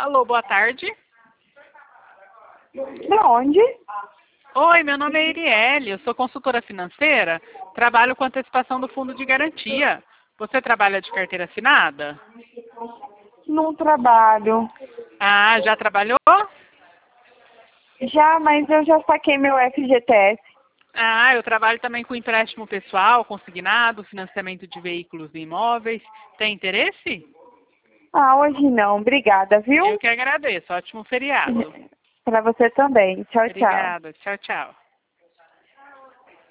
Alô, boa tarde. De onde? Oi, meu nome é Iriele, eu sou consultora financeira, trabalho com antecipação do fundo de garantia. Você trabalha de carteira assinada? Não trabalho. Ah, já trabalhou? Já, mas eu já saquei meu FGTS. Ah, eu trabalho também com empréstimo pessoal, consignado, financiamento de veículos e imóveis. Tem interesse? Ah, hoje não. Obrigada, Eu viu? que agradeço. Ótimo feriado. Para você também. Tchau, tchau. Obrigada. Tchau, tchau.